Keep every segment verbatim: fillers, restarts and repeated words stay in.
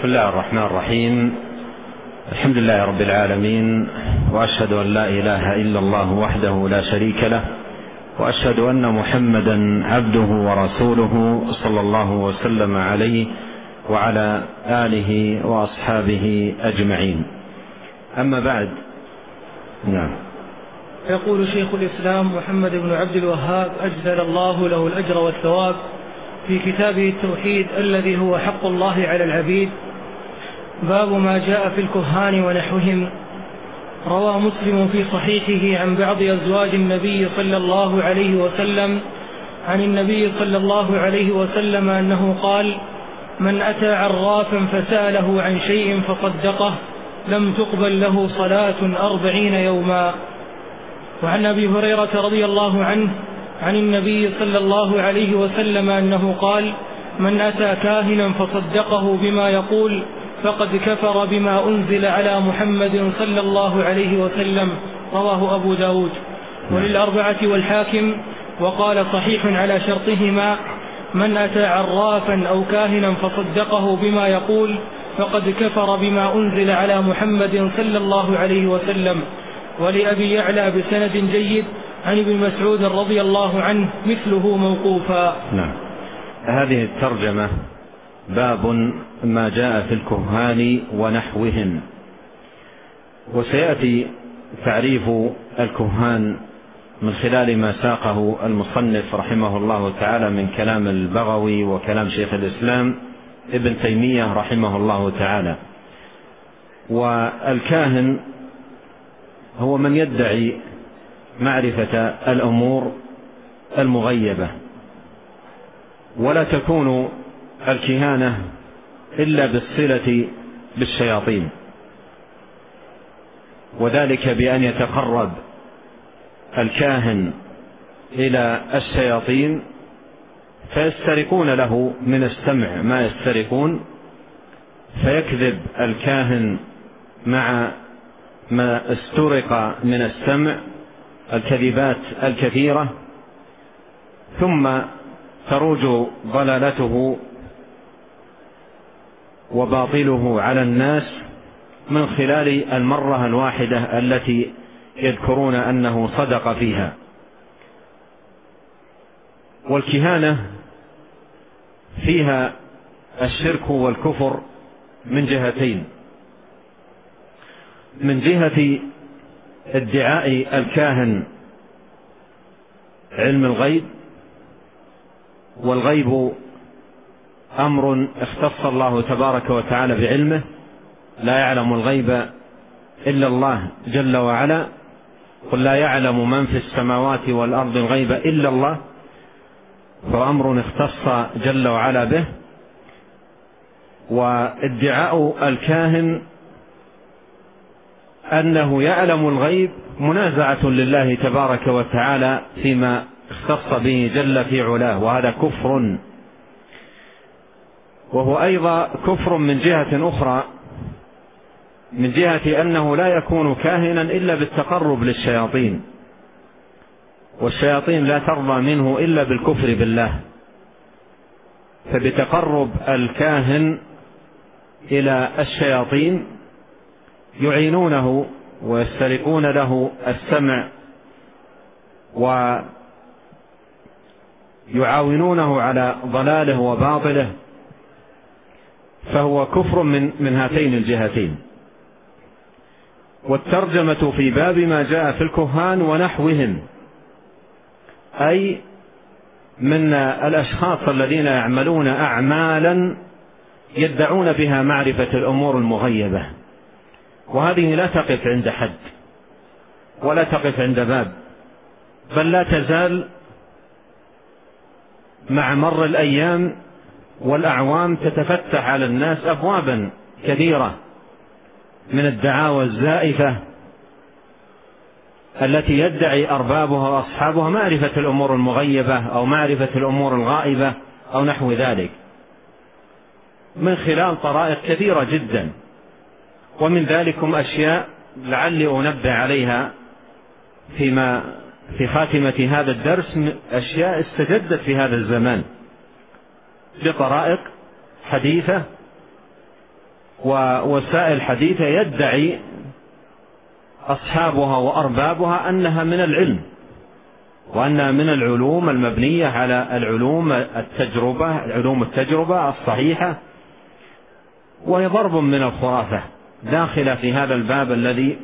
بسم الله الرحمن الرحيم. الحمد لله رب العالمين، وأشهد أن لا إله إلا الله وحده لا شريك له، وأشهد أن محمدا عبده ورسوله صلى الله وسلم عليه وعلى آله وأصحابه أجمعين. أما بعد، نعم. يقول شيخ الإسلام محمد بن عبد الوهاب أجزل الله له الأجر والثواب في كتابه التوحيد الذي هو حق الله على العبيد: باب ما جاء في الكهان ونحوهم. روى مسلم في صحيحه عن بعض أزواج النبي صلى الله عليه وسلم عن النبي صلى الله عليه وسلم أنه قال: من أتى عرافا فسأله عن شيء فصدقه لم تقبل له صلاة أربعين يوما. وعن أبي هريرة رضي الله عنه عن النبي صلى الله عليه وسلم أنه قال: من أتى كاهنا فصدقه بما يقول فقد كفر بما أنزل على محمد صلى الله عليه وسلم. رواه أبو داود وللأربعة والحاكم، وقال صحيح على شرطهما: من أتى عرافا أو كاهنا فصدقه بما يقول فقد كفر بما أنزل على محمد صلى الله عليه وسلم. ولأبي يعلى بسند جيد عن ابن مسعود رضي الله عنه مثله موقوفا. نعم. هذه الترجمة باب ما جاء في الكهان ونحوهم، وسيأتي تعريف الكهان من خلال ما ساقه المصنف رحمه الله تعالى من كلام البغوي وكلام شيخ الإسلام ابن تيمية رحمه الله تعالى. والكاهن هو من يدعي معرفة الأمور المغيبة، ولا تكون الكهانة إلا بالصلة بالشياطين، وذلك بأن يتقرب الكاهن إلى الشياطين فيسترقون له من السمع ما يسترقون، فيكذب الكاهن مع ما استرق من السمع الكذبات الكثيرة، ثم تروج ضلالته وباطله على الناس من خلال المرة الواحدة التي يذكرون أنه صدق فيها. والكهانة فيها الشرك والكفر من جهتين: من جهة ادعاء الكاهن علم الغيب، والغيب أمر اختص الله تبارك وتعالى بعلمه، لا يعلم الغيب إلا الله جل وعلا، قل لا يعلم من في السماوات والأرض الغيب إلا الله، فأمر اختص جل وعلا به. وادعاء الكاهن أنه يعلم الغيب منازعة لله تبارك وتعالى فيما اختص به جل في علاه، وهذا كفر. وهو أيضا كفر من جهة أخرى، من جهة أنه لا يكون كاهنا إلا بالتقرب للشياطين، والشياطين لا ترضى منه إلا بالكفر بالله، فبتقرب الكاهن إلى الشياطين يعينونه ويسترقون له السمع ويعاونونه على ضلاله وباطله، فهو كفر من, من هاتين الجهتين. والترجمة في باب ما جاء في الكهان ونحوهم، أي من الأشخاص الذين يعملون أعمالا يدعون بها معرفة الأمور المغيبة، وهذه لا تقف عند حد ولا تقف عند باب، بل لا تزال مع مر الأيام والأعوام تتفتح على الناس أبوابا كثيرة من الدعاوى الزائفة التي يدعي أربابها وأصحابها معرفة الأمور المغيبة أو معرفة الأمور الغائبة أو نحو ذلك، من خلال طرائق كثيرة جدا. ومن ذلكم أشياء لعلي أنبه عليها فيما في خاتمة هذا الدرس، أشياء استجدت في هذا الزمان بطرائق حديثة ووسائل حديثة يدعي أصحابها وأربابها أنها من العلم، وأنها من العلوم المبنية على العلوم التجربة علوم التجربة الصحيحة، وهي ضرب من الخرافة داخلة في هذا الباب الذي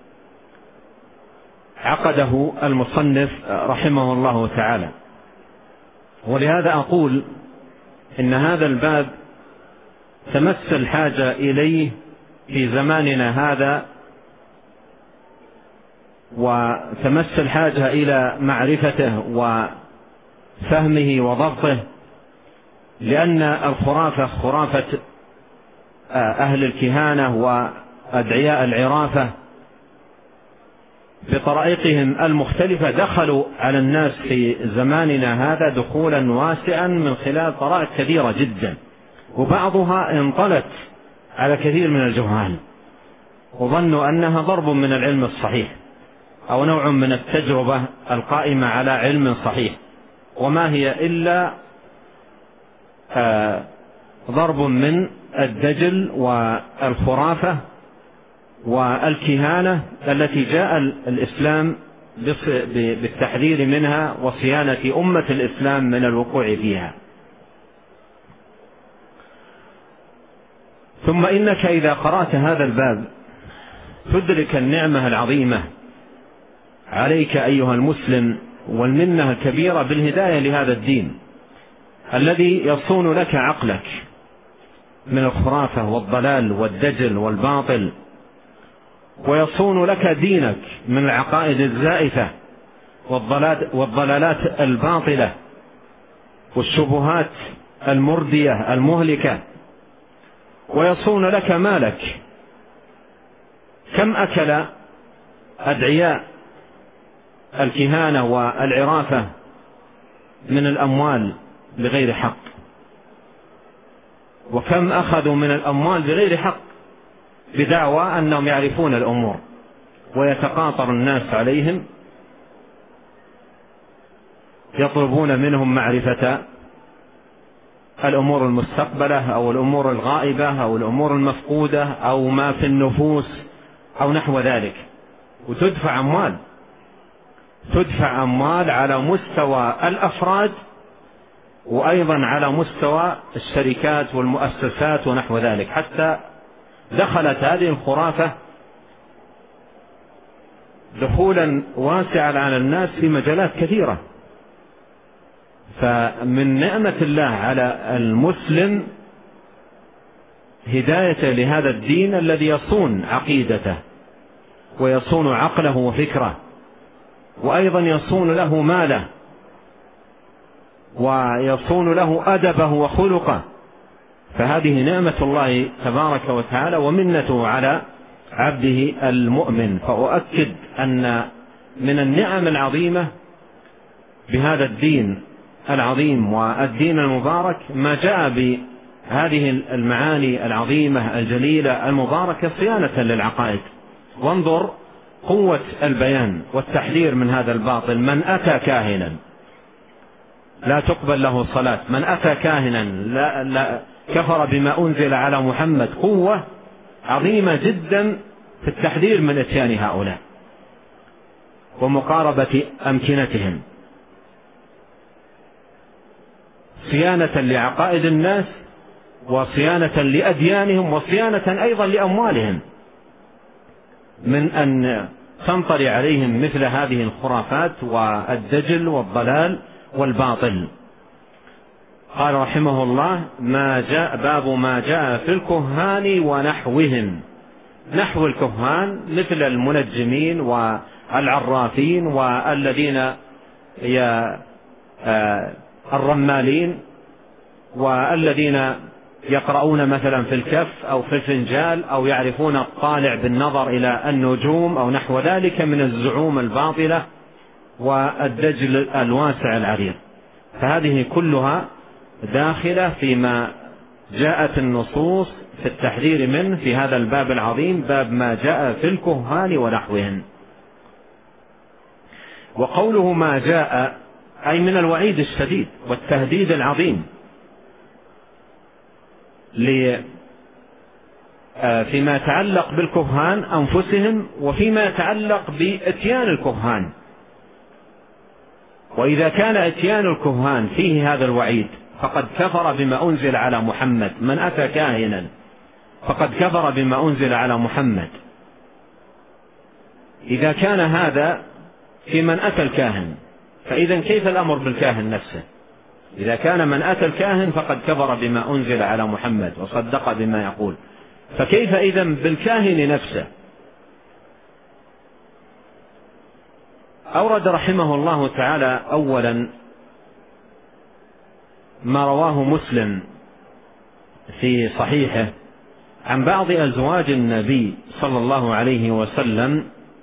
عقده المصنف رحمه الله تعالى. ولهذا أقول إن هذا الباب تمس الحاجة إليه في زماننا هذا، وتمس الحاجة إلى معرفته وفهمه وضبطه، لأن الخرافة خرافة أهل الكهانة وأدعياء العرافة بطرائقهم المختلفة دخلوا على الناس في زماننا هذا دخولا واسعا من خلال طرائق كثيرة جدا، وبعضها انطلت على كثير من الجهال وظنوا أنها ضرب من العلم الصحيح أو نوع من التجربة القائمة على علم صحيح، وما هي إلا آه ضرب من الدجل والخرافة والكهانة التي جاء الإسلام بالتحذير منها وصيانة أمة الإسلام من الوقوع فيها. ثم إنك إذا قرأت هذا الباب تدرك النعمة العظيمة عليك أيها المسلم والمنة الكبيرة بالهداية لهذا الدين الذي يصون لك عقلك من الخرافة والضلال والدجل والباطل، ويصون لك دينك من العقائد الزائفة والضلالات الباطلة والشبهات المردية المهلكة، ويصون لك مالك. كم أكل أدعياء الكهانة والعرافة من الأموال بغير حق، وكم أخذوا من الأموال بغير حق بدعوى أنهم يعرفون الأمور، ويتقاطر الناس عليهم يطلبون منهم معرفة الأمور المستقبلة أو الأمور الغائبة أو الأمور المفقودة أو ما في النفوس أو نحو ذلك، وتدفع أموال تدفع أموال على مستوى الأفراد وأيضا على مستوى الشركات والمؤسسات ونحو ذلك، حتى دخلت هذه الخرافة دخولا واسعا على الناس في مجالات كثيرة. فمن نعمة الله على المسلم هداية لهذا الدين الذي يصون عقيدته ويصون عقله وفكره، وأيضا يصون له ماله ويصون له أدبه وخلقه. فهذه نعمة الله تبارك وتعالى ومنته على عبده المؤمن. فأؤكد أن من النعم العظيمة بهذا الدين العظيم والدين المبارك ما جاء بهذه المعاني العظيمة الجليلة المباركة صيانة للعقائد. وانظر قوة البيان والتحذير من هذا الباطل. من أتى كاهنا لا تقبل له صلاة، من أتى كاهنا لا, لا كفر بما أنزل على محمد. قوة عظيمة جدا في التحذير من إتيان هؤلاء ومقاربة أمكنتهم، صيانة لعقائد الناس وصيانة لأديانهم وصيانة أيضا لأموالهم من أن تنطري عليهم مثل هذه الخرافات والدجل والضلال والباطل. قال رحمه الله: ما جاء باب ما جاء في الكهان ونحوهم. نحو الكهان مثل المنجمين والعرافين والذين الرمالين والذين يقرؤون مثلا في الكف أو في الفنجال أو يعرفون الطالع بالنظر إلى النجوم أو نحو ذلك من الزعوم الباطلة والدجل الواسع العريض. فهذه كلها داخلة فيما جاءت النصوص في التحذير منه في هذا الباب العظيم، باب ما جاء في الكهان ونحوهم. وقوله ما جاء أي من الوعيد الشديد والتهديد العظيم فيما يتعلق بالكهان أنفسهم وفيما يتعلق بإتيان الكهان. وإذا كان إتيان الكهان فيه هذا الوعيد فقد كفر بما أنزل على محمد، من أتى كاهنا فقد كفر بما أنزل على محمد. إذا كان هذا في من أتى الكاهن، فإذا كيف الأمر بالكاهن نفسه؟ إذا كان من أتى الكاهن فقد كفر بما أنزل على محمد وصدق بما يقول، فكيف إذن بالكاهن نفسه؟ أورد رحمه الله تعالى أولا ما رواه مسلم في صحيحه عن بعض أزواج النبي صلى الله عليه وسلم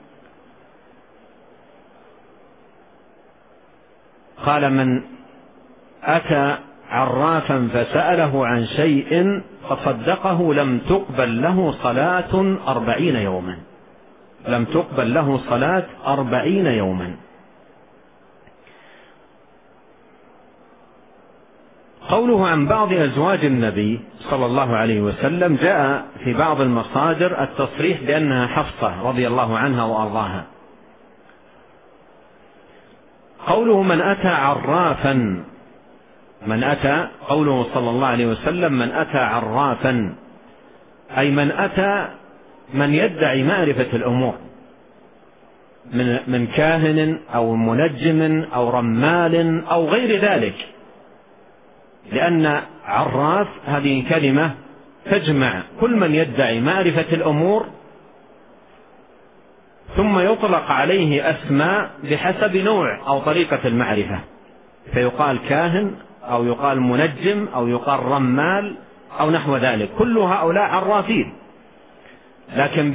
قال: من أتى عرافا فسأله عن شيء فصدقه لم تقبل له صلاة أربعين يوما، لم تقبل له صلاة أربعين يوما. قوله عن بعض أزواج النبي صلى الله عليه وسلم جاء في بعض المصادر التصريح بأنها حفصة رضي الله عنها وأرضاها. قوله من أتى عرافا، من أتى قوله صلى الله عليه وسلم من أتى عرافا أي من أتى من يدعي معرفة الأمور من, من كاهن أو منجم أو رمال أو غير ذلك، لأن عراف هذه كلمة تجمع كل من يدعي معرفة الأمور ثم يطلق عليه أسماء بحسب نوع أو طريقة المعرفة، فيقال كاهن أو يقال منجم أو يقال رمال أو نحو ذلك، كل هؤلاء عرافين، لكن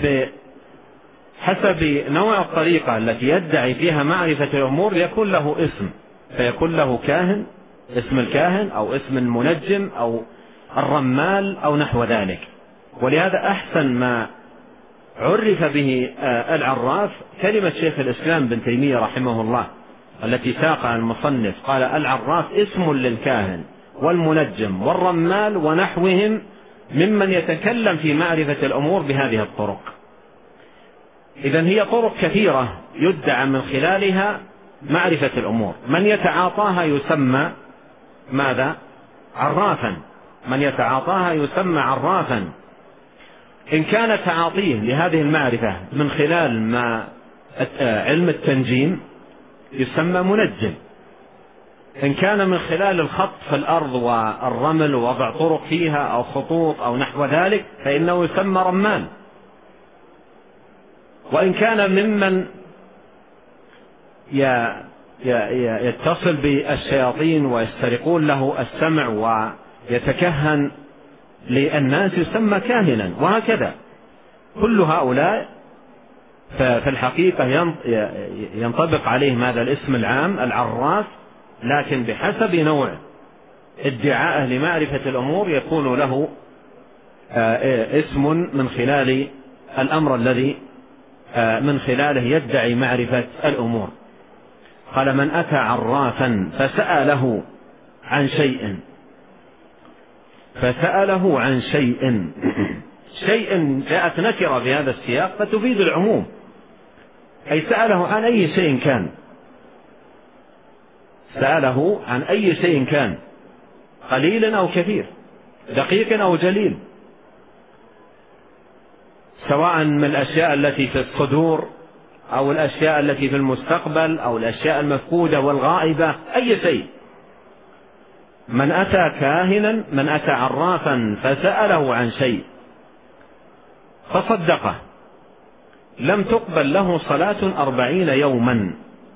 بحسب نوع الطريقة التي يدعي فيها معرفة الأمور يكون له اسم، فيكون له كاهن، اسم الكاهن أو اسم المنجم أو الرمال أو نحو ذلك. ولهذا أحسن ما عرف به العراف كلمة شيخ الإسلام بن تيمية رحمه الله التي ساقها المصنف، قال: العراف اسم للكاهن والمنجم والرمال ونحوهم ممن يتكلم في معرفة الأمور بهذه الطرق. إذن هي طرق كثيرة يدعى من خلالها معرفة الأمور، من يتعاطاها يسمى ماذا؟ عرافا، من يتعاطاها يسمى عرافا. إن كان تعاطيه لهذه المعرفة من خلال ما علم التنجيم يسمى منجم، إن كان من خلال الخط في الأرض والرمل ووضع طرق فيها أو خطوط أو نحو ذلك فإنه يسمى رمال، وإن كان ممن يتصل بالشياطين ويسترقون له السمع ويتكهن للناس يسمى كاهنا، وهكذا. كل هؤلاء في الحقيقة ينطبق عليهم هذا الاسم العام العراف، لكن بحسب نوع ادعاءه لمعرفة الأمور يكون له اسم من خلال الأمر الذي من خلاله يدعي معرفة الأمور. قال: من أتى عرافا فسأله عن شيء، فسأله عن شيء شيء جاءت نكرة بهذا السياق فتفيد العموم، أي سأله عن أي شيء كان، سأله عن أي شيء كان، قليل أو كثير، دقيق أو جليل، سواء من الأشياء التي في الصدور أو الأشياء التي في المستقبل أو الأشياء المفقودة والغائبة، أي شيء. من أتى كاهنا، من أتى عرافا فسأله عن شيء فصدقه لم تقبل له صلاة أربعين يوما.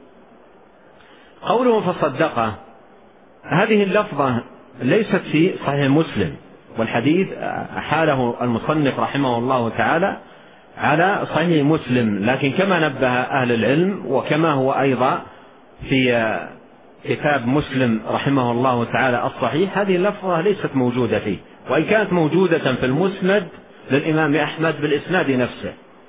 قوله فصدقه هذه اللفظة ليست في صحيح مسلم، والحديث حاله المصنف رحمه الله تعالى على صحيح مسلم، لكن كما نبه أهل العلم وكما هو أيضا في كتاب مسلم رحمه الله تعالى الصحيح، هذه اللفظة ليست موجودة فيه، وإن كانت موجودة في المسند للإمام أحمد بالإسناد نفسه.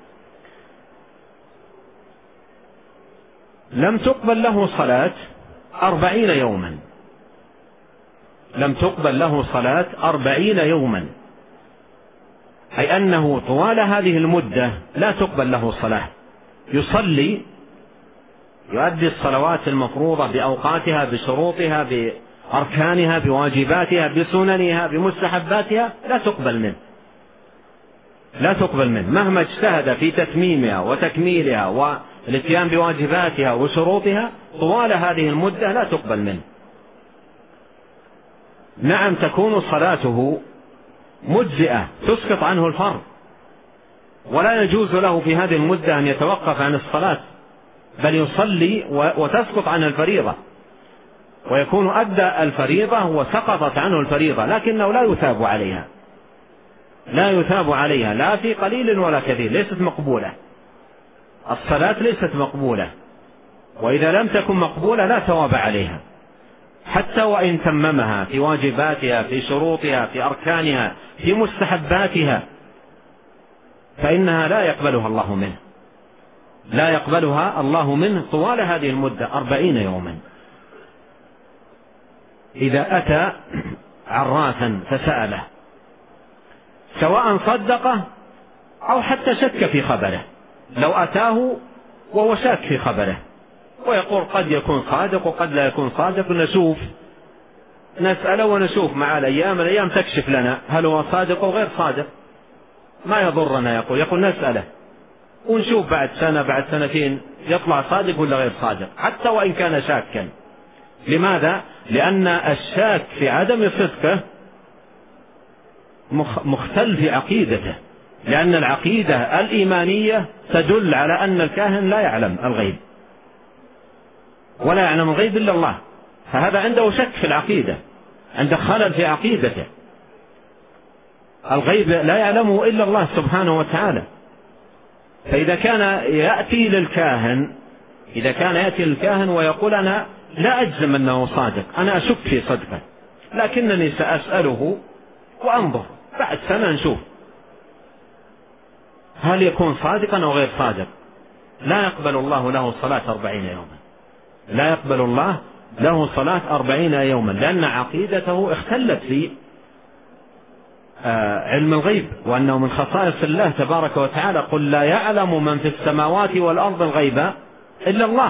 لم تقبل له صلاة أربعين يوما، لم تقبل له صلاة أربعين يوما، أي أنه طوال هذه المدة لا تقبل له صلاة، يصلي يؤدي الصلوات المفروضة بأوقاتها بشروطها بأركانها بواجباتها بسننها بمستحباتها، لا تقبل منه لا تقبل منه مهما اجتهد في تتميمها وتكميلها والاتيان بواجباتها وشروطها، طوال هذه المدة لا تقبل منه. نعم تكون صلاته مجزئة تسقط عنه الفرض، ولا يجوز له في هذه المدة أن يتوقف عن الصلاة، بل يصلي وتسقط عنه الفريضة، ويكون أدى الفريضة وسقطت عنه الفريضة، لكنه لا يثاب عليها لا يثاب عليها لا في قليل ولا كثير، ليست مقبولة. الصلاة ليست مقبولة، وإذا لم تكن مقبولة لا ثواب عليها، حتى وإن تممها في واجباتها في شروطها في أركانها في مستحباتها، فإنها لا يقبلها الله منه لا يقبلها الله منه طوال هذه المدة أربعين يوما. إذا أتى عرافا فسأله سواء صدقه أو حتى شك في خبره، لو أتاه وهو شاك في خبره ويقول قد يكون صادق وقد لا يكون صادق، نشوف نسأله ونشوف مع الأيام الأيام تكشف لنا هل هو صادق أو غير صادق، ما يضرنا. يقول يقول نسأله ونشوف بعد سنة بعد سنتين يطلع صادق ولا غير صادق، حتى وإن كان شاكا. لماذا؟ لأن الشاك في عدم صدقه مختل في عقيدته، لأن العقيدة الإيمانية تدل على أن الكاهن لا يعلم الغيب ولا يعلم الغيب إلا الله، فهذا عنده شك في العقيدة، عنده خلل في عقيدته. الغيب لا يعلمه إلا الله سبحانه وتعالى. فإذا كان يأتي للكاهن إذا كان يأتي للكاهن ويقول أنا لا أجزم أنه صادق، أنا أشك في صدقه، لكنني سأسأله وأنظر بعد سنة نشوف هل يكون صادقا أو غير صادق، لا يقبل الله له صلاة أربعين يوما لا يقبل الله له صلاة أربعين يوما، لأن عقيدته اختلت في علم الغيب، وأنه من خصائص الله تبارك وتعالى قل لا يعلم من في السماوات والأرض الغيب إلا الله.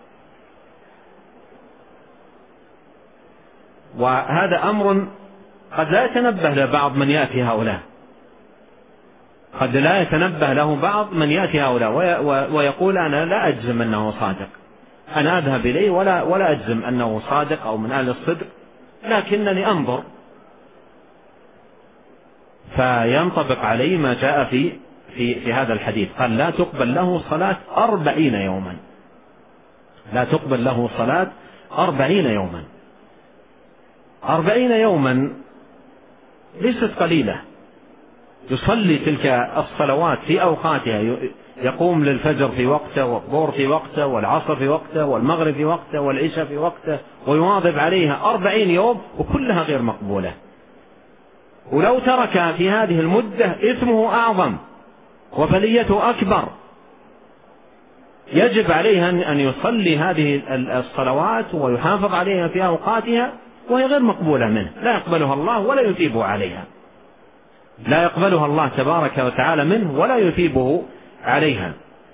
وهذا أمر قد لا يتنبه لبعض من يأتي هؤلاء قد لا يتنبه له بعض من يأتي هؤلاء ويقول أنا لا أجزم أنه صادق، أنا أذهب إليه ولا, ولا أجزم أنه صادق أو من أهل الصدق، لكنني أنظر، فينطبق عليه ما جاء في, في, في هذا الحديث، قال لا تقبل له صلاة أربعين يوما لا تقبل له صلاة أربعين يوما أربعين يوما ليست قليلة. يصلي تلك الصلوات في أوقاتها، يقوم للفجر في وقته والظهر في وقته والعصر في وقته والمغرب في وقته والعشاء في وقته، ويواظب عليها أربعين يوم وكلها غير مقبولة. ولو ترك في هذه المدة إثمه أعظم وبليته أكبر. يجب عليه أن يصلي هذه الصلوات ويحافظ عليها في أوقاتها وهي غير مقبولة منه، لا يقبلها الله ولا يثيبه عليها لا يقبلها الله تبارك وتعالى منه ولا يثيبه عليها.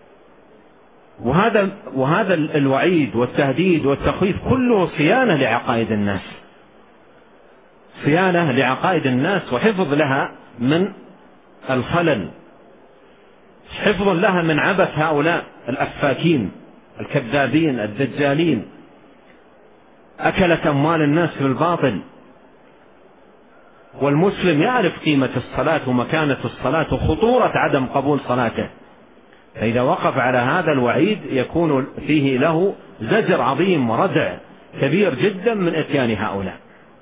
وهذا وهذا الوعيد والتهديد والتخويف كله صيانة لعقائد الناس صيانة لعقائد الناس وحفظ لها من الخلل، حفظ لها من عبث هؤلاء الأفاكين الكذابين الدجالين، أكلت أموال الناس بالباطل. والمسلم يعرف قيمة الصلاة ومكانة الصلاة وخطورة عدم قبول صلاته، فإذا وقف على هذا الوعيد يكون فيه له زجر عظيم وردع كبير جدا من إتيان هؤلاء.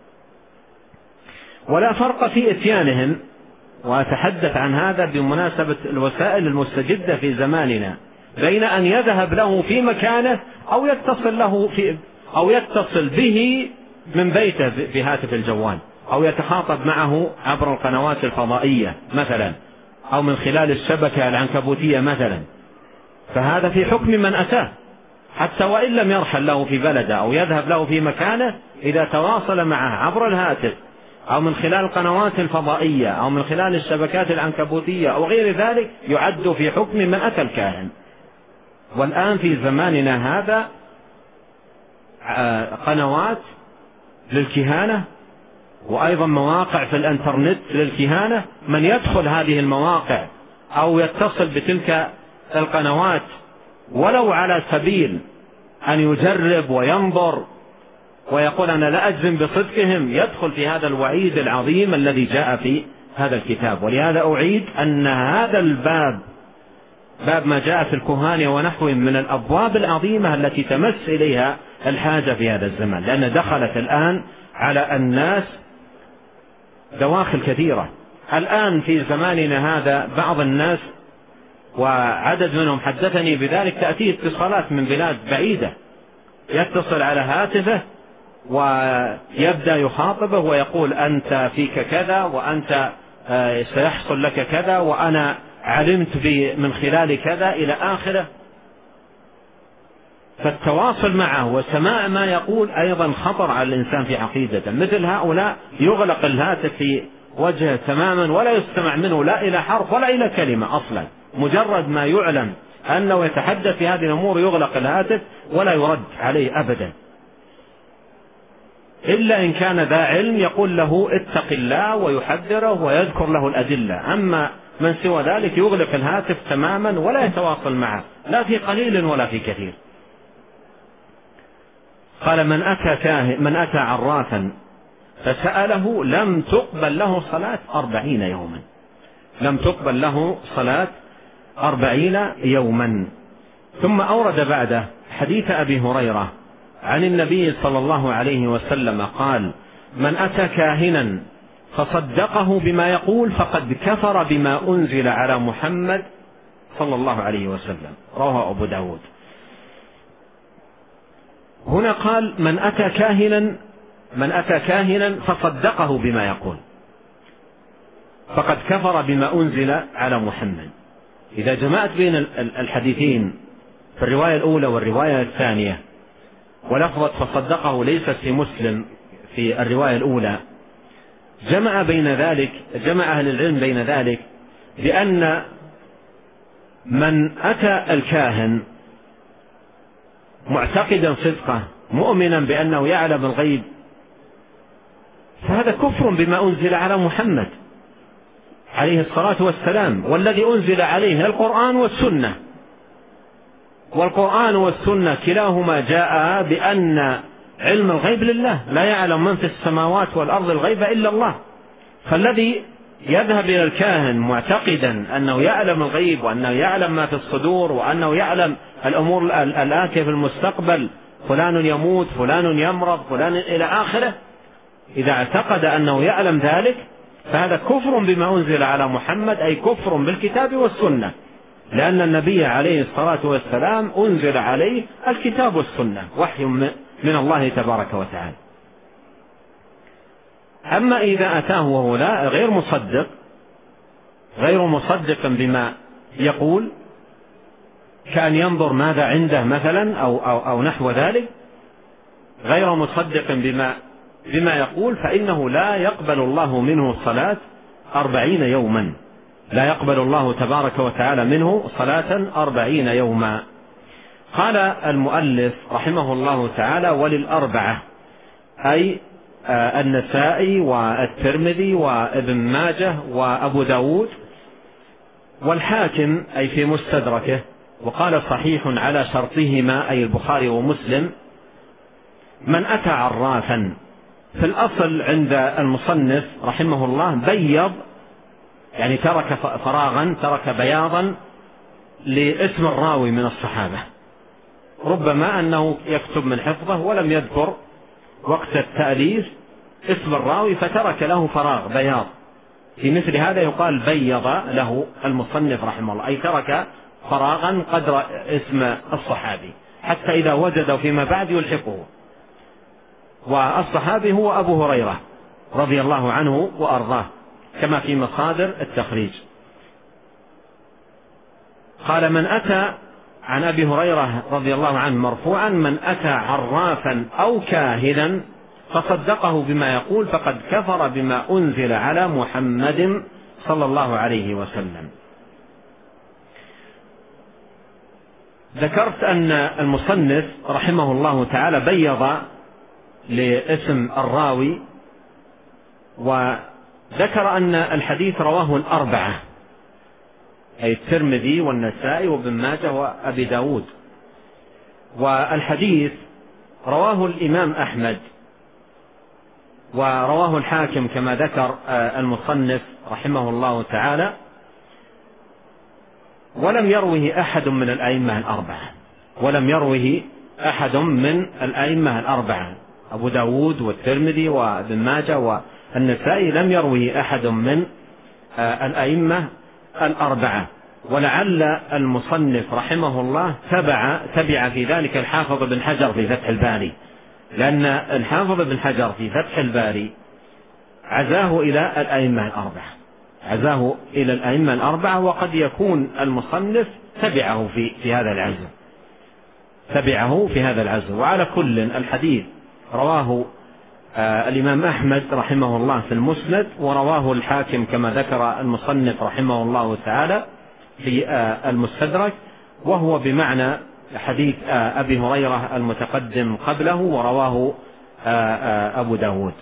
ولا فرق في إتيانهم، وأتحدث عن هذا بمناسبة الوسائل المستجدة في زماننا، بين أن يذهب له في مكانه أو يتصل له في أو يتصل به من بيته بهاتف الجوال، أو يتخاطب معه عبر القنوات الفضائية مثلا، أو من خلال الشبكة العنكبوتية مثلا، فهذا في حكم من أتاه حتى وإن لم يرحل له في بلده أو يذهب له في مكانه، إذا تواصل معه عبر الهاتف أو من خلال القنوات الفضائية أو من خلال الشبكات العنكبوتية أو غير ذلك يعد في حكم من أتى الكاهن. والآن في زماننا هذا قنوات للكهانة وأيضا مواقع في الانترنت للكهانة، من يدخل هذه المواقع أو يتصل بتلك القنوات ولو على سبيل أن يجرب وينظر ويقول أنا لا أجزم بصدقهم، يدخل في هذا الوعيد العظيم الذي جاء في هذا الكتاب. ولهذا أعيد أن هذا الباب باب ما جاء في الكهانة ونحوهم من الأبواب العظيمة التي تمس إليها الحاجة في هذا الزمان، لأن دخلت الآن على الناس دواخل كثيرة. الآن في زماننا هذا بعض الناس وعدد منهم حدثني بذلك تأتيه اتصالات من بلاد بعيدة، يتصل على هاتفه ويبدأ يخاطبه ويقول أنت فيك كذا وأنت سيحصل لك كذا وأنا علمت من خلال كذا إلى آخره. فالتواصل معه وسماع ما يقول أيضا خطر على الإنسان في عقيدته. مثل هؤلاء يغلق الهاتف في وجهه تماما ولا يستمع منه لا إلى حرف ولا إلى كلمة أصلا، مجرد ما يعلم أنه يتحدث في هذه الأمور يغلق الهاتف ولا يرد عليه أبدا، إلا إن كان ذا علم يقول له اتق الله ويحذره ويذكر له الأدلة. أما من سوى ذلك يغلق الهاتف تماما ولا يتواصل معه لا في قليل ولا في كثير. قال من أتى كاهن من أتى عرافا فسأله لم تقبل له صلاة أربعين يوما، لم تقبل له صلاة أربعين يوما. ثم أورد بعده حديث أبي هريرة عن النبي صلى الله عليه وسلم قال من أتى كاهنا فصدقه بما يقول فقد كفر بما أنزل على محمد صلى الله عليه وسلم، رواه أبو داود. هنا قال من أتى كاهنا من أتى كاهنا فصدقه بما يقول فقد كفر بما أنزل على محمد. إذا جمعت بين الحديثين في الرواية الأولى والرواية الثانية، ولفظة فصدقه ليست في مسلم في الرواية الأولى، جمع بين ذلك جمع أهل العلم بين ذلك بأن من أتى الكاهن معتقدا صدقه مؤمنا بأنه يعلم الغيب فهذا كفر بما أنزل على محمد عليه الصلاة والسلام، والذي أنزل عليه القرآن والسنة، والقرآن والسنة كلاهما جاء بأن علم الغيب لله، لا يعلم من في السماوات والأرض الغيب إلا الله. فالذي يذهب إلى الكاهن معتقدا أنه يعلم الغيب وأنه يعلم ما في الصدور وأنه يعلم الأمور الآتية في المستقبل، فلان يموت فلان يمرض فلان إلى آخره، إذا اعتقد أنه يعلم ذلك فهذا كفر بما أنزل على محمد، أي كفر بالكتاب والسنة، لأن النبي عليه الصلاة والسلام أنزل عليه الكتاب والسنة وحي من الله تبارك وتعالى. أما إذا أتاه وهو لا غير مصدق غير مصدق بما يقول كأن ينظر ماذا عنده مثلا أو, أو, أو نحو ذلك، غير مصدق بما, بما يقول فإنه لا يقبل الله منه صلاة أربعين يوما، لا يقبل الله تبارك وتعالى منه صلاة أربعين يوما. قال المؤلف رحمه الله تعالى وللأربعة، أي النسائي والترمذي وابن ماجه وأبو داود والحاكم أي في مستدركه، وقال صحيح على شرطهما أي البخاري ومسلم. من أتى عرافا في الأصل عند المصنف رحمه الله بيض، يعني ترك فراغا ترك بياضا لاسم الراوي من الصحابة، ربما أنه يكتب من حفظه ولم يذكر وقت التأليف اسم الراوي فترك له فراغ بياض، في مثل هذا يقال بيض له المصنف رحمه الله، أي ترك فراغا قدر اسم الصحابي حتى إذا وجد فيما بعد يلحقه. والصحابي هو أبو هريرة رضي الله عنه وأرضاه كما في مصادر التخريج. قال من أتى عن أبي هريرة رضي الله عنه مرفوعا من أتى عرافا أو كاهنا فصدقه بما يقول فقد كفر بما أنزل على محمد صلى الله عليه وسلم. ذكرت أن المصنف رحمه الله تعالى بيض لاسم الراوي، وذكر أن الحديث رواه الأربعة، أي الترمذي والنسائي وابن ماجه وأبي داود، والحديث رواه الإمام أحمد ورواه الحاكم كما ذكر المصنف رحمه الله تعالى، ولم يروه أحد من الأئمة الأربعة ولم يروه أحد من الأئمة الأربعة أبو داود والترمذي وابن ماجه والنسائي، لم يروه أحد من الأئمة الأربعة. ولعل المصنف رحمه الله تبع تبع في ذلك الحافظ بن حجر في فتح الباري، لأن الحافظ بن حجر في فتح الباري عزاه إلى الأئمة الأربعة عزاه إلى الأئمة الأربعة وقد يكون المصنف تبعه في في هذا العزو تبعه في هذا العزو. وعلى كل الحديث رواه آه الإمام أحمد رحمه الله في المسند، ورواه الحاكم كما ذكر المصنف رحمه الله تعالى في آه المستدرك، وهو بمعنى حديث آه أبي هريرة المتقدم قبله، ورواه آه آه أبو داود.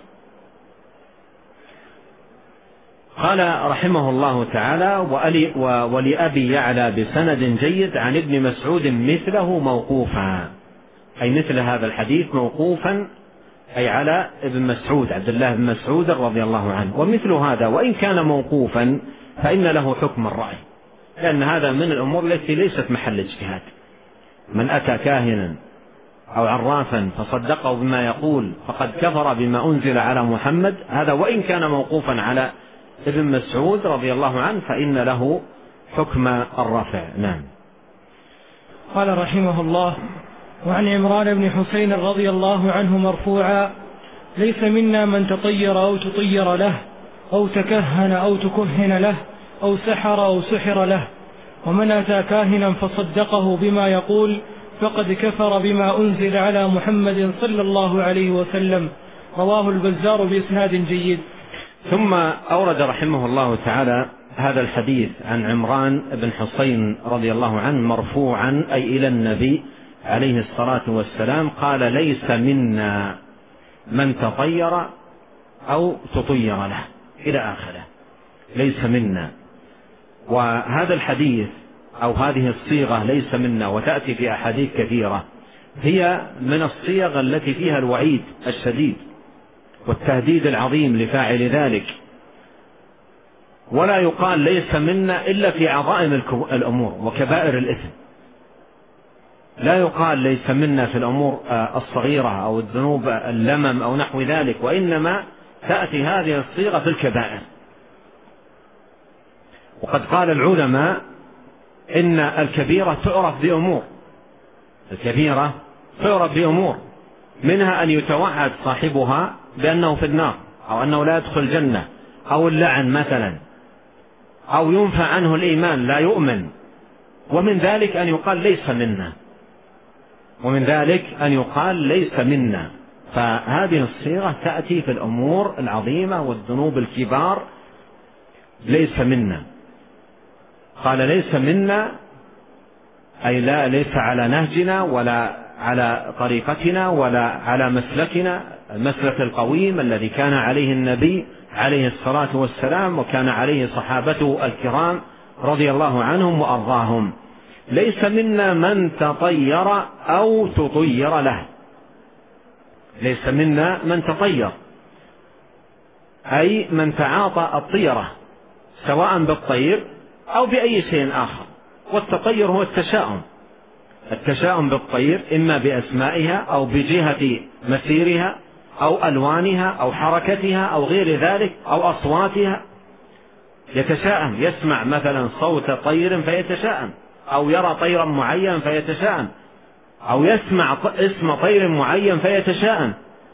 قال رحمه الله تعالى: ولأبي يعلى بسند جيد عن ابن مسعود مثله موقوفا، أي مثل هذا الحديث موقوفا، أي على ابن مسعود عبد الله بن مسعود رضي الله عنه. ومثل هذا وإن كان موقوفا فإن له حكم الرأي، لأن هذا من الأمور التي ليست محل اجتهاد. من أتى كاهنا أو عرافا فصدقه بما يقول فقد كفر بما أنزل على محمد، هذا وإن كان موقوفا على ابن مسعود رضي الله عنه فإن له حكم الرفع. نعم. قال رحمه الله: وعن عمران بن حسين رضي الله عنه مرفوعا: ليس منا من تطير أو تطير له، أو تكهن أو تكهن له، أو سحر أو سحر له، ومن أتى كاهنا فصدقه بما يقول فقد كفر بما أنزل على محمد صلى الله عليه وسلم. رواه البزار بإسناد جيد. ثم أورد رحمه الله تعالى هذا الحديث عن عمران بن حسين رضي الله عنه مرفوعا، أي إلى النبي عليه الصلاة والسلام، قال: ليس منا من تطير أو تطير له، إلى آخره، ليس منا. وهذا الحديث أو هذه الصيغة ليس منا، وتأتي في أحاديث كثيرة، هي من الصيغ التي فيها الوعيد الشديد والتهديد العظيم لفاعل ذلك. ولا يقال ليس منا إلا في عظائم الأمور وكبائر الإثم، لا يقال ليس منا في الأمور الصغيرة أو الذنوب اللمم أو نحو ذلك، وإنما تأتي هذه الصيغة في الكبائر. وقد قال العلماء إن الكبيرة تعرف بأمور الكبيرة تعرف بأمور منها أن يتوعد صاحبها بأنه في النار، أو أنه لا يدخل الجنة، أو اللعن مثلا، أو ينفى عنه الإيمان لا يؤمن. ومن ذلك أن يقال ليس منا ومن ذلك أن يقال ليس منا فهذه الصيغة تأتي في الأمور العظيمة والذنوب الكبار. ليس منا، قال ليس منا أي لا ليس على نهجنا ولا على طريقتنا ولا على مسلكنا، المسلك القويم الذي كان عليه النبي عليه الصلاة والسلام وكان عليه صحابته الكرام رضي الله عنهم وأرضاهم. ليس منا من تطير أو تطير له، ليس منا من تطير أي من تعاطى الطيرة سواء بالطير أو بأي شيء آخر. والتطير هو التشاؤم التشاؤم بالطير، إما بأسمائها أو بجهة مسيرها أو ألوانها أو حركتها أو غير ذلك أو أصواتها. يتشاءم، يسمع مثلا صوت طير فيتشاءم، أو يرى طيرا معين فيتشاءم، أو يسمع اسم طير معين فيتشاءم.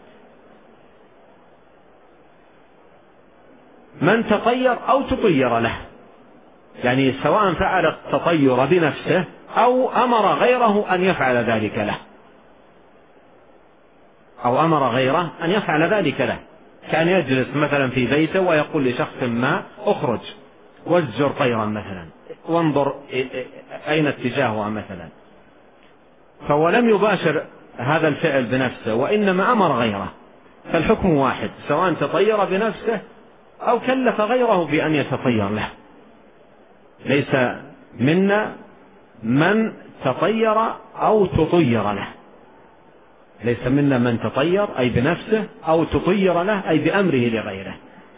من تطير أو تطير له، يعني سواء فعل التطير بنفسه أو أمر غيره أن يفعل ذلك له، أو أمر غيره أن يفعل ذلك له، كان يجلس مثلا في بيته ويقول لشخص ما اخرج وازجر طيرا مثلا، وانظر أين اتجاهها مثلا، فهو لم يباشر هذا الفعل بنفسه وإنما أمر غيره، فالحكم واحد سواء تطير بنفسه أو كلف غيره بأن يتطير له. ليس منا من تطير أو تطير له، ليس منا من تطير أي بنفسه أو تطير له أي بأمره لغيره،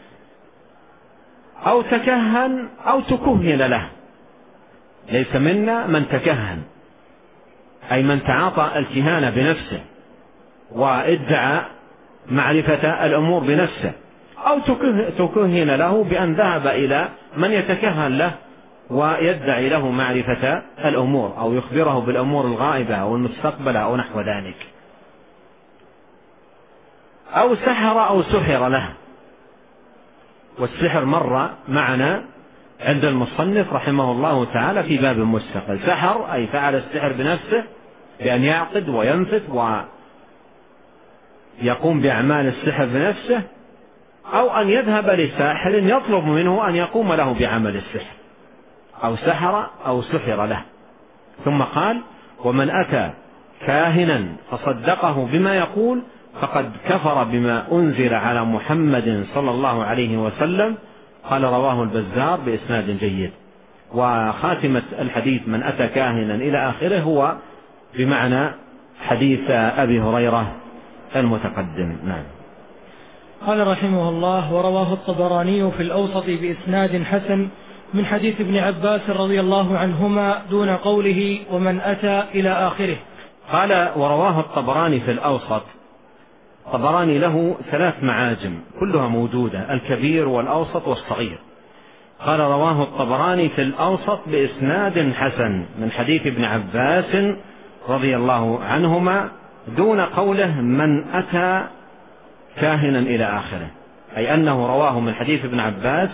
أو تكهن أو تكهن له. ليس منا من تكهن أي من تعاطى الكهانة بنفسه وادعى معرفة الأمور بنفسه، أو تكهن له بأن ذهب إلى من يتكهن له ويدعي له معرفة الأمور أو يخبره بالأمور الغائبة أو المستقبلة أو نحو ذلك، أو سحر أو سحر له. والسحر مر معنا عند المصنف رحمه الله تعالى في باب مستقل. سحر أي فعل السحر بنفسه بأن يعقد وينفث ويقوم بأعمال السحر بنفسه، أو أن يذهب لساحر يطلب منه أن يقوم له بعمل السحر، أو سحر أو سحر له. ثم قال: ومن أتى كاهنا فصدقه بما يقول فقد كفر بما أنزل على محمد صلى الله عليه وسلم. قال: رواه البزار بإسناد جيد. وخاتمة الحديث من أتى كاهنا إلى آخره هو بمعنى حديث أبي هريرة المتقدم. نعم. قال رحمه الله: ورواه الطبراني في الأوسط بإسناد حسن من حديث ابن عباس رضي الله عنهما دون قوله ومن أتى إلى آخره. قال: ورواه الطبراني في الأوسط. الطبراني له ثلاث معاجم كلها موجودة: الكبير والأوسط والصغير. قال: رواه الطبراني في الأوسط بإسناد حسن من حديث ابن عباس رضي الله عنهما دون قوله من أتى كاهنا إلى آخره، أي أنه رواه من حديث ابن عباس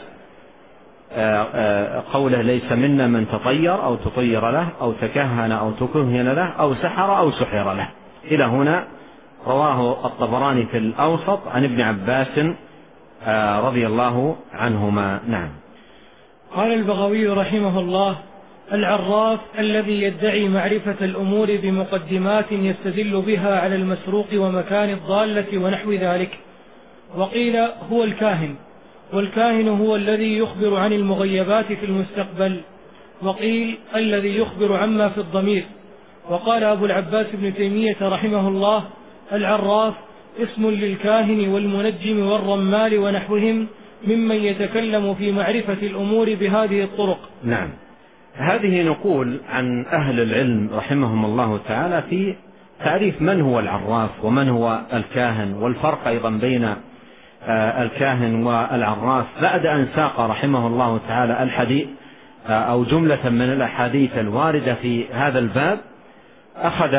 قوله ليس منا من تطير أو تطير له أو تكهن أو تكهن له أو سحر أو سحر له. إلى هنا رواه الطبراني في الأوسط عن ابن عباس رضي الله عنهما. نعم. قال البغوي رحمه الله: العراف الذي يدعي معرفة الأمور بمقدمات يستدل بها على المسروق ومكان الضالة ونحو ذلك. وقيل هو الكاهن، والكاهن هو الذي يخبر عن المغيبات في المستقبل، وقيل الذي يخبر عما في الضمير. وقال أبو العباس ابن تيمية رحمه الله: العراف اسم للكاهن والمنجم والرمال ونحوهم ممن يتكلم في معرفة الأمور بهذه الطرق. نعم. هذه نقول عن أهل العلم رحمهم الله تعالى في تعريف من هو العراف ومن هو الكاهن، والفرق أيضا بين الكاهن والعراف، بعد أن ساق رحمه الله تعالى الحديث أو جملة من الأحاديث الواردة في هذا الباب. أخذ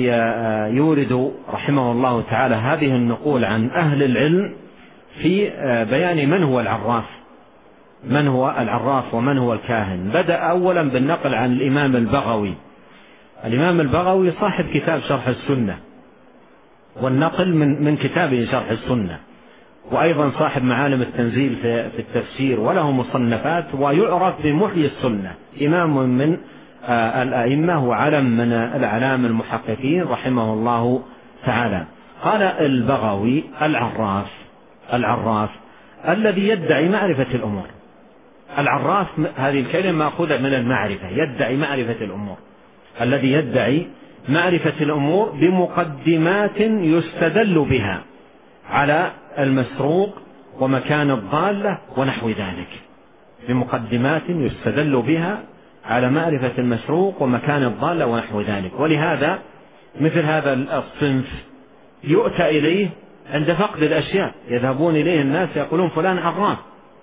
يورد رحمه الله تعالى هذه النقول عن أهل العلم في بيان من هو العراف من هو العراف ومن هو الكاهن. بدأ أولا بالنقل عن الإمام البغوي. الإمام البغوي صاحب كتاب شرح السنة، والنقل من من كتابه شرح السنة، وأيضا صاحب معالم التنزيل في التفسير، وله مصنفات، ويعرف بمحيي السنة، إمام من الأئمة وعلم من الأعلام المحققين رحمه الله تعالى. قال البغوي: العراف العراف الذي يدعي معرفة الأمور. العراف هذه الكلمة مأخوذة من المعرفة، يدعي معرفة الأمور، الذي يدعي معرفة الأمور بمقدمات يستدل بها على المسروق ومكان الضالة ونحو ذلك، بمقدمات يستدل بها على معرفة المسروق ومكان الضالة ونحو ذلك. ولهذا مثل هذا الصنف يؤتى إليه عند فقد الأشياء، يذهبون إليه الناس يقولون فلان عراف.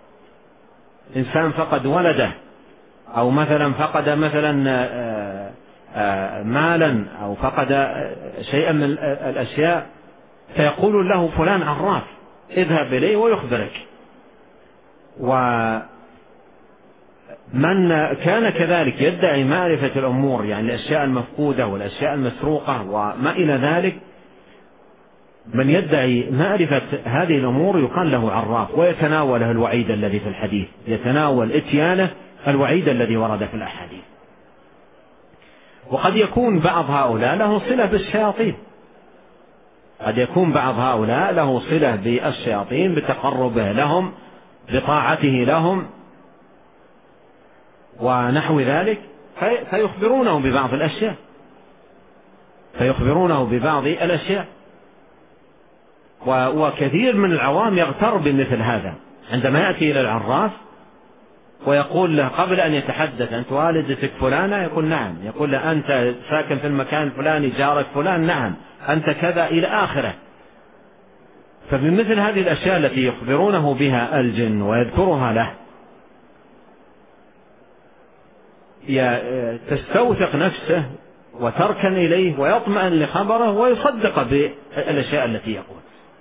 إنسان فقد ولده، أو مثلا فقد مثلا مالا، أو فقد شيئا من الأشياء، فيقول له فلان عراف، اذهب إليه ويخبرك. ومن كان كذلك يدعي معرفة الأمور، يعني الأشياء المفقودة والأشياء المسروقة وما إلى ذلك، من يدعي معرفة هذه الأمور يقال له عراف، ويتناوله الوعيد الذي في الحديث، يتناول إتيانه الوعيد الذي ورد في الأحاديث. وقد يكون بعض هؤلاء له صلة بالشياطين، قد يكون بعض هؤلاء له صلة بالشياطين بتقربه لهم، بطاعته لهم ونحو ذلك، فيخبرونه ببعض الأشياء فيخبرونه ببعض الأشياء وكثير من العوام يغتر بمثل هذا، عندما يأتي إلى العراف ويقول له قبل أن يتحدث أنت والدتك فلانة؟ يقول نعم. يقول له أنت ساكن في المكان الفلاني، جارك فلان؟ نعم. أنت كذا إلى آخره. فبمثل هذه الأشياء التي يخبرونه بها الجن ويذكرها له تستوثق نفسه وتركن إليه ويطمئن لخبره ويصدق بالأشياء التي يقول.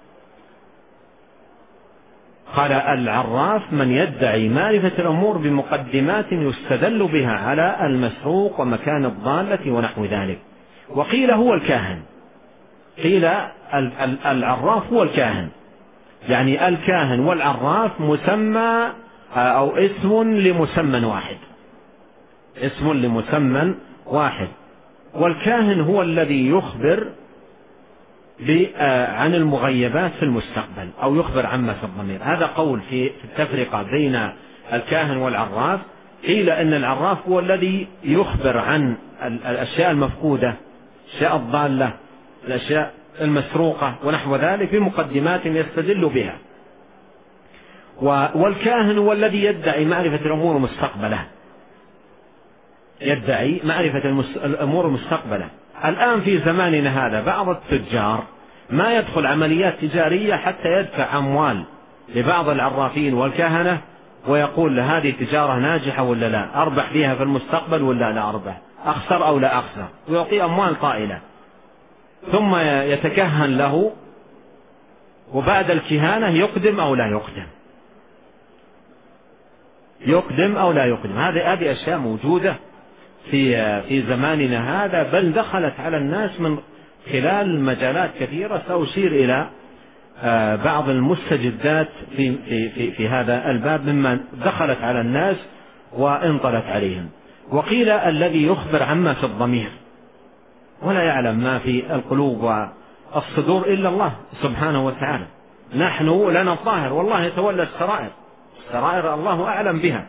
قال العراف من يدعي معرفة الأمور بمقدمات يستدل بها على المسروق ومكان الضالة ونحو ذلك. وقيل هو الكاهن، قيل العراف هو الكاهن، يعني الكاهن والعراف مسمى أو اسم لمسمى واحد، اسم لمسمى واحد. والكاهن هو الذي يخبر عن المغيبات في المستقبل أو يخبر عما في الضمير. هذا قول في التفرقة بين الكاهن والعراف. قيل إن العراف هو الذي يخبر عن الأشياء المفقودة، الأشياء الضالة، الأشياء المسروقة ونحو ذلك بمقدمات يستدل بها. والكاهن هو الذي يدعي معرفة الأمور المستقبلة، يدعي معرفة الأمور المستقبلة. الآن في زماننا هذا بعض التجار ما يدخل عمليات تجارية حتى يدفع أموال لبعض العرافين والكهنة ويقول له هذه تجارة ناجحة ولا لا، أربح فيها في المستقبل ولا لا أربح، أخسر أو لا أخسر، ويعطي أموال طائلة، ثم يتكهن له، وبعد الكهانة يقدم أو لا يقدم، يقدم أو لا يقدم. هذه هذه أشياء موجودة في في زماننا هذا، بل دخلت على الناس من خلال مجالات كثيرة. سأشير إلى بعض المستجدات في في في في هذا الباب مما دخلت على الناس وانطلت عليهم. وقيل الذي يخبر عما في الضمير ولا يعلم ما في القلوب والصدور إلا الله سبحانه وتعالى. نحن لنا الظاهر والله يتولى السرائر، السرائر الله أعلم بها،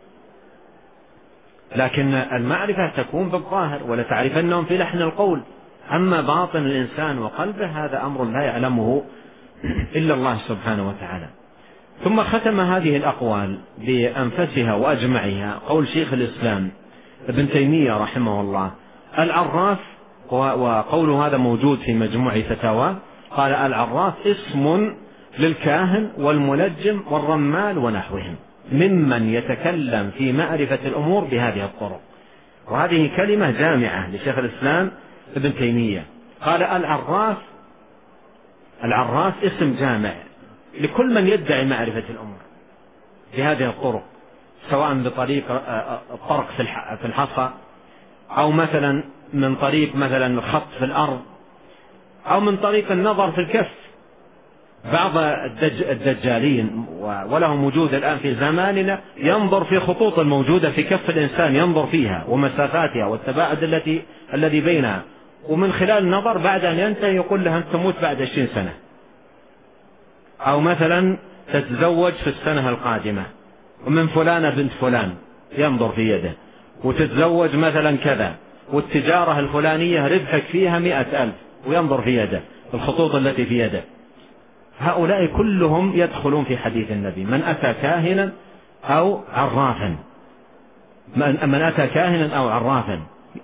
لكن المعرفة تكون بالظاهر، ولتعرفنهم في لحن القول. أما باطن الإنسان وقلبه هذا أمر لا يعلمه إلا الله سبحانه وتعالى. ثم ختم هذه الأقوال بأنفسها وأجمعها قول شيخ الإسلام ابن تيمية رحمه الله: العراف، وقوله هذا موجود في مجموع فتاوى، قال العراف اسم للكاهن والمنجم والرمال ونحوهم ممن يتكلم في معرفة الأمور بهذه الطرق. وهذه كلمة جامعة لشيخ الإسلام ابن تيمية. قال العراف، العراف اسم جامع لكل من يدعي معرفة الأمور بهذه الطرق، سواء بطريق الطرق في الحصى، أو مثلا من طريق مثلا الخط في الأرض، أو من طريق النظر في الكف. بعض الدجالين ولهم وجود الآن في زماننا ينظر في خطوط الموجودة في كف الإنسان، ينظر فيها ومسافاتها والتباعد التي الذي بينها، ومن خلال النظر بعد أن ينتهي يقول لها أنت تموت بعد عشرين سنة، أو مثلا تتزوج في السنة القادمة ومن فلانة بنت فلان، ينظر في يده، وتتزوج مثلا كذا، والتجارة الفلانية ربحك فيها مئة ألف، وينظر في يده الخطوط التي في يده. هؤلاء كلهم يدخلون في حديث النبي: من أتى كاهنا أو عرافا، من أتى كاهنا أو عرافا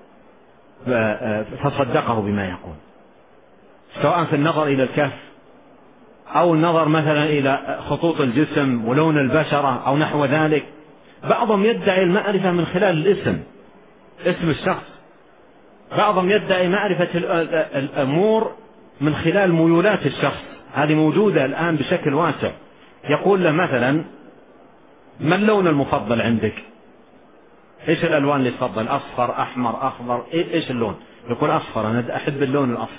فصدقه بما يقول، سواء في النظر إلى الكف أو النظر مثلا إلى خطوط الجسم ولون البشرة أو نحو ذلك. بعضهم يدعي المعرفة من خلال الاسم، اسم الشخص. بعضهم يدعي معرفة الأمور من خلال ميولات الشخص، هذه موجودة الآن بشكل واسع. يقول له مثلا: ما اللون المفضل عندك؟ إيش الألوان اللي تفضل؟ أصفر، أحمر، أخضر، إيش اللون؟ يقول أصفر، أنا أحب اللون الأصفر.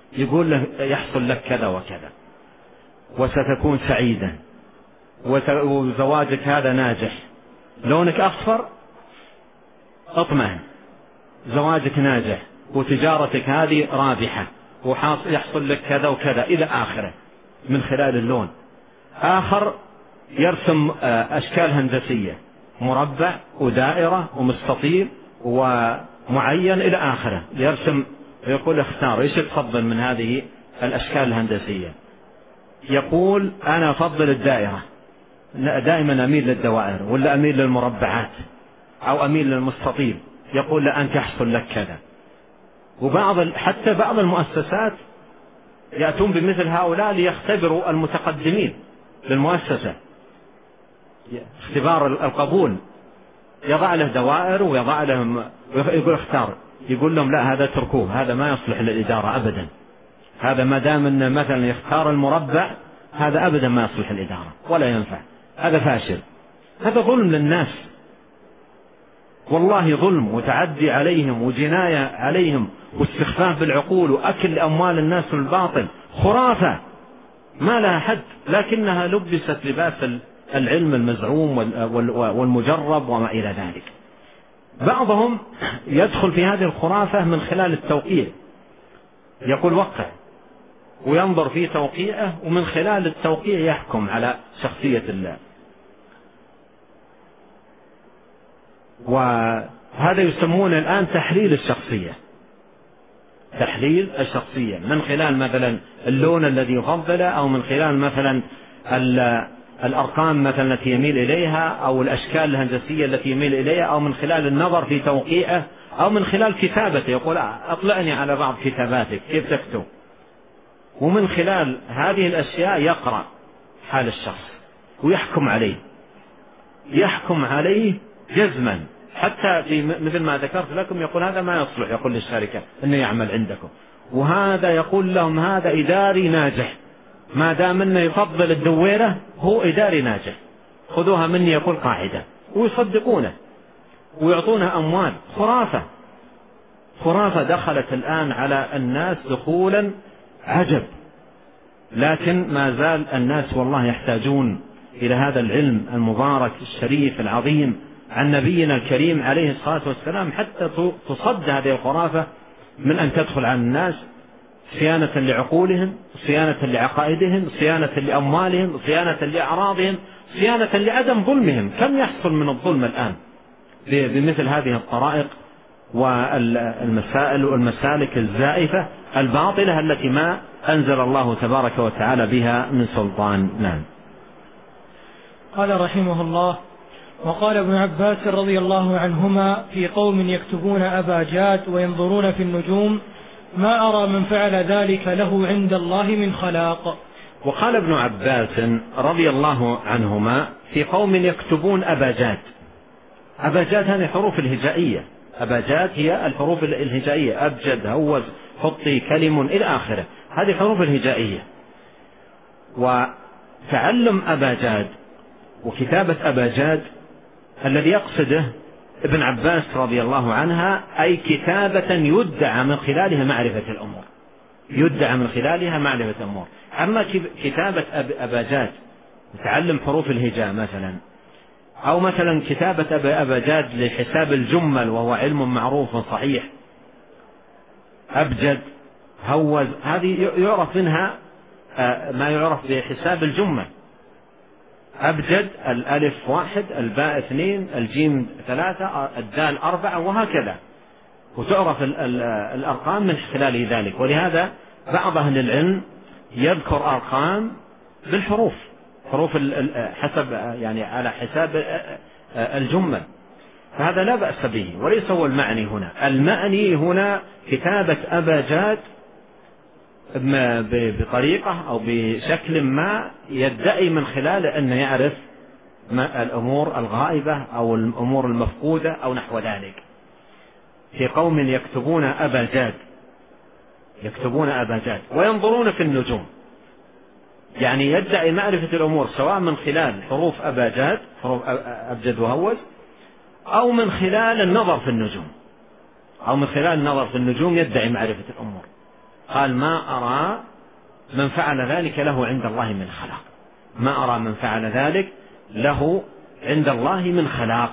يقول له يحصل لك كذا وكذا وستكون سعيدا وزواجك هذا ناجح، لونك أصفر اطمئن، زواجك ناجح وتجارتك هذه رابحة ويحصل لك كذا وكذا إلى آخره من خلال اللون. آخر يرسم أشكال هندسية، مربع ودائرة ومستطيل ومعين إلى آخره، يرسم يقول اختار ايش تفضل من هذه الأشكال الهندسية، يقول أنا أفضل الدائرة، دائما أميل للدوائر ولا أميل للمربعات أو أميل للمستطيل، يقول لا أنت يحصل لك كذا. وبعض حتى بعض المؤسسات يأتون بمثل هؤلاء ليختبروا المتقدمين للمؤسسة، اختبار القبول، يضع له دوائر ويضع لهم يقول اختار، يقول لهم لا هذا تركوه، هذا ما يصلح للإدارة أبدا، هذا ما دام أن مثلا يختار المربع هذا أبدا ما يصلح الإدارة ولا ينفع، هذا فاشل، هذا ظلم للناس، والله ظلم وتعدي عليهم وجناية عليهم واستخفاف بالعقول وأكل أموال الناس بالباطل، خرافة ما لها حد، لكنها لبست لباس العلم المزعوم والمجرب وما إلى ذلك. بعضهم يدخل في هذه الخرافة من خلال التوقيع، يقول وقع وينظر في توقيعه ومن خلال التوقيع يحكم على شخصية الله، وهذا يسمون الآن تحليل الشخصية، تحليل الشخصية من خلال مثلا اللون الذي يفضله أو من خلال مثلا الأرقام مثلا التي يميل إليها أو الأشكال الهندسية التي يميل إليها أو من خلال النظر في توقيعه أو من خلال كتابته، يقول أطلعني على بعض كتاباتك كيف تكتب، ومن خلال هذه الأشياء يقرأ حال الشخص ويحكم عليه، يحكم عليه جزما، حتى في مثل ما ذكرت لكم يقول هذا ما يصلح، يقول للشركة أنه يعمل عندكم، وهذا يقول لهم هذا إداري ناجح، ما دام أنه يفضل الدويرة هو إداري ناجح، خذوها مني يقول قاعدة، ويصدقونه ويعطونه أموال. خرافة خرافة دخلت الآن على الناس دخولا عجب، لكن ما زال الناس والله يحتاجون إلى هذا العلم المبارك الشريف العظيم عن نبينا الكريم عليه الصلاة والسلام حتى تصد هذه الخرافة من أن تدخل على الناس، صيانة لعقولهم، صيانة لعقائدهم، صيانة لأموالهم، صيانة لأعراضهم، صيانة لعدم ظلمهم. كم يحصل من الظلم الآن بمثل هذه الطرائق والمسائل والمسالك الزائفة الباطلة التي ما أنزل الله تبارك وتعالى بها من سلطان. نعم. قال رحمه الله: وقال ابن عباس رضي الله عنهما في قوم يكتبون أباجات وينظرون في النجوم ما أرى من فعل ذلك له عند الله من خلاق. وقال ابن عباس رضي الله عنهما في قوم يكتبون أباجات. أباجات هذه حروف الهجائية، أباجات هي الحروف الهجائية، أبجد، هوز، حطي، كلم إلى آخره، هذه حروف الهجائية. وتعلم أباجاد وكتابة أباجاد الذي يقصده ابن عباس رضي الله عنها أي كتابة يدعى من خلالها معرفة الأمور، يدعى من خلالها معرفة الأمور. أما كتابة أباجاد تعلم حروف الهجاء مثلا، أو مثلا كتابة أباجاد لحساب الجمل وهو علم معروف صحيح، أبجد، هوز، هذه يعرف منها ما يعرف بحساب الجمل، أبجد الألف واحد، الباء اثنين، الجيم ثلاثة، الدال أربعة، وهكذا، وتعرف الأرقام من خلال ذلك. ولهذا بعض أهل العلم يذكر أرقام بالحروف، حروف حسب يعني على حساب الجمل، فهذا لا بأس به وليس هو المعني هنا. المعني هنا كتابة أباجاد بطريقة أو بشكل ما يدعي من خلاله أن يعرف الأمور الغائبة أو الأمور المفقودة أو نحو ذلك. في قوم يكتبون أباجاد، يكتبون أباجاد وينظرون في النجوم، يعني يدعي معرفة الأمور سواء من خلال حروف أباجاد، حروف أبجد وهوز، أو من خلال النظر في النجوم، أو من خلال النظر في النجوم يدعي معرفة الأمور. قال ما أرى من فعل ذلك له عند الله من خلاق، ما أرى من فعل ذلك له عند الله من خلاق.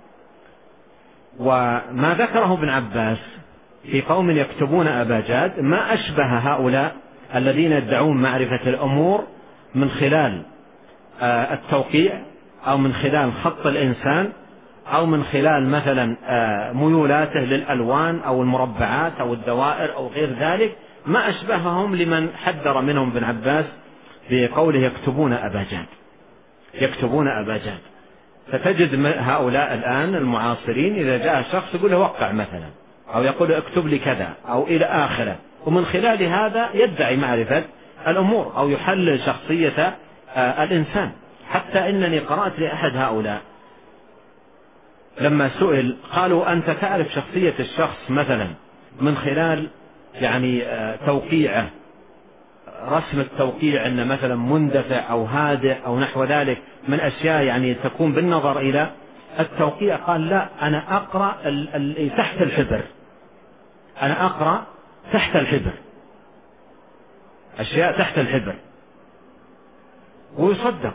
وما ذكره ابن عباس في قوم يكتبون أبا جاد ما أشبه هؤلاء الذين يدعون معرفة الأمور من خلال التوقيع أو من خلال خط الإنسان أو من خلال مثلا ميولاته للألوان أو المربعات أو الدوائر أو غير ذلك، ما أشبههم لمن حذر منهم ابن عباس بقوله يكتبون أبا جاد، يكتبون أبا جاد. فتجد هؤلاء الآن المعاصرين إذا جاء شخص يقول له وقع مثلا أو يقول اكتب لي كذا أو إلى آخره، ومن خلال هذا يدعي معرفة الأمور أو يحلل شخصية الإنسان. حتى إنني قرأت لأحد هؤلاء لما سئل قالوا أنت تعرف شخصية الشخص مثلا من خلال يعني توقيعه، رسم التوقيع أن مثلا مندفع أو هادئ أو نحو ذلك من أشياء يعني تكون بالنظر إلى التوقيع. قال لا، أنا أقرأ ال ال تحت الحبر، أنا أقرأ تحت الحبر، أشياء تحت الحبر. ويصدق،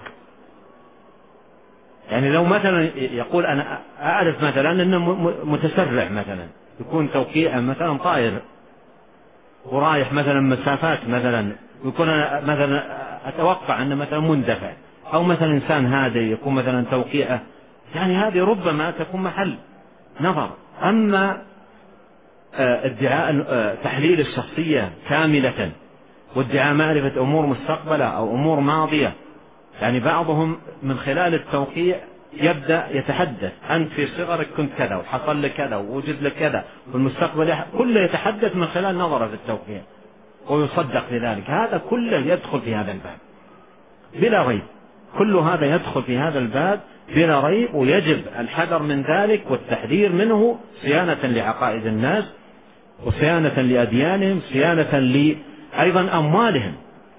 يعني لو مثلا يقول أنا أعرف مثلا أنه متسرع مثلا يكون توقيعه مثلا طائر ورايح مثلا مسافات مثلا، يكون أنا مثلا أتوقع أنه مثلا مندفع، أو مثلا إنسان هادئ يكون مثلا توقيعه، يعني هذه ربما تكون محل نظر. أما ادعاء تحليل الشخصية كاملة وادعاء معرفة أمور مستقبلة أو أمور ماضية، يعني بعضهم من خلال التوقيع يبدأ يتحدث أنت في صغرك كنت كذا وحصل لك كذا ووجد لك كذا، والمستقبل كله يتحدث من خلال نظره في التوقيع ويصدق لذلك. هذا كله يدخل في هذا الباب بلا ريب، كل هذا يدخل في هذا الباب بلا ريب، ويجب الحذر من ذلك والتحذير منه صيانة لعقائد الناس وصيانة لأديانهم، صيانة لأيضا أموالهم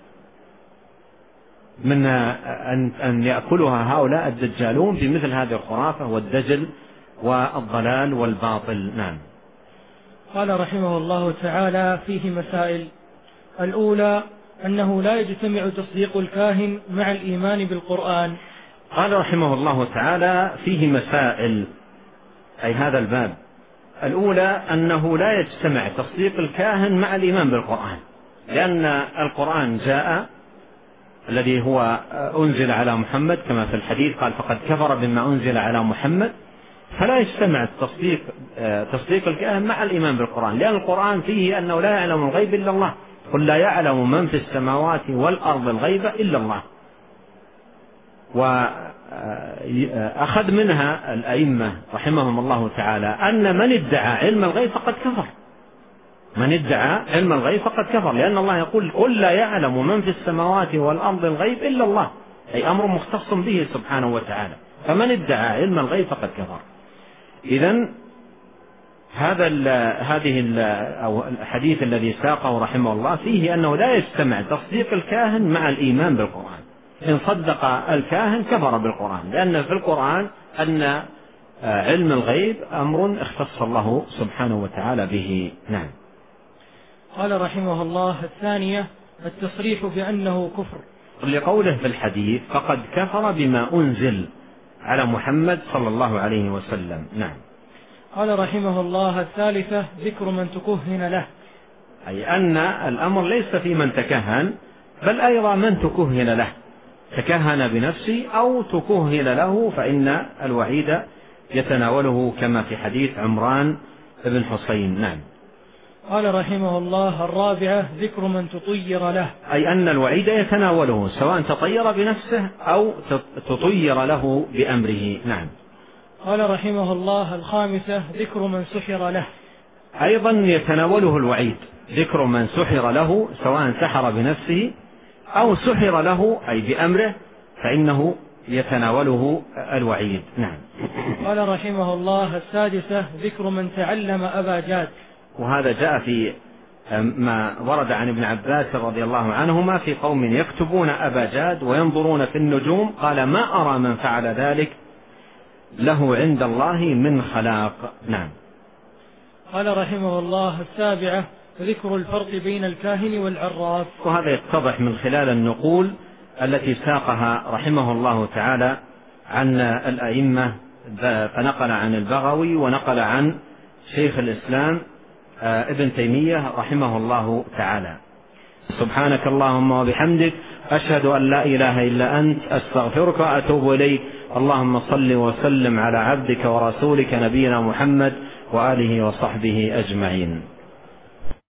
من أن يأكلها هؤلاء الدجالون بمثل هذه الخرافة والدجل والضلال والباطل. نعم. قال رحمه الله تعالى فيه مسائل. الأولى أنه لا يجتمع تصديق الكاهن مع الإيمان بالقرآن. قال رحمه الله تعالى فيه مسائل، أي هذا الباب. الأولى أنه لا يجتمع تصديق الكاهن مع الإيمان بالقرآن، لأن القرآن جاء الذي هو أنزل على محمد كما في الحديث قال فقد كفر بما أنزل على محمد، فلا يجتمع تصديق تصديق الكاهن مع الإيمان بالقرآن، لأن القرآن فيه أنه لا يعلم الغيب إلا الله، قل لا يعلم من في السماوات والأرض الغيب إلا الله. وأخذ منها الأئمة رحمهم الله تعالى أن من ادعى علم الغيب فقد كفر، من ادعى علم الغيب فقد كفر، لأن الله يقول قل لا يعلم من في السماوات والأرض الغيب إلا الله، أي أمر مختص به سبحانه وتعالى، فمن ادعى علم الغيب فقد كفر. إذن هذا ال هذه ال أو الحديث الذي ساقه رحمه الله فيه أنه لا يجتمع تصديق الكاهن مع الإيمان بالقرآن، إن صدق الكاهن كفر بالقرآن، لأن في القرآن أن علم الغيب أمر اختص الله سبحانه وتعالى به. نعم. قال رحمه الله الثانية التصريح بأنه كفر، لقوله في الحديث فقد كفر بما أنزل على محمد صلى الله عليه وسلم. نعم. قال رحمه الله الثالثة ذكر من تكهن له، أي أن الأمر ليس في من تكهن بل أيضا من تكهن له، تكهن بنفسه أو تكهن له، فإن الوعيد يتناوله كما في حديث عمران بن حسين. نعم. قال رحمه الله الرابعة ذكر من تطير له، أي أن الوعيد يتناوله سواء تطير بنفسه أو تطير له بأمره. نعم. قال رحمه الله الخامسة ذكر من سحر له، أيضا يتناوله الوعيد، ذكر من سحر له سواء سحر بنفسه أو سحر له أي بأمره، فإنه يتناوله الوعيد. نعم. قال رحمه الله السادسة ذكر من تعلم أبا جاد، وهذا جاء في ما ورد عن ابن عباس رضي الله عنهما في قوم يكتبون أبا جاد وينظرون في النجوم، قال ما أرى من فعل ذلك له عند الله من خلاق. نعم. قال رحمه الله السابعة ذكر الفرق بين الكاهن والعراف. وهذا يتضح من خلال النقول التي ساقها رحمه الله تعالى عن الأئمة، فنقل عن البغوي ونقل عن شيخ الإسلام ابن تيمية رحمه الله تعالى. سبحانك اللهم وبحمدك أشهد أن لا إله إلا أنت أستغفرك وأتوب إليك. اللهم صل وسلم على عبدك ورسولك نبينا محمد وآله وصحبه أجمعين.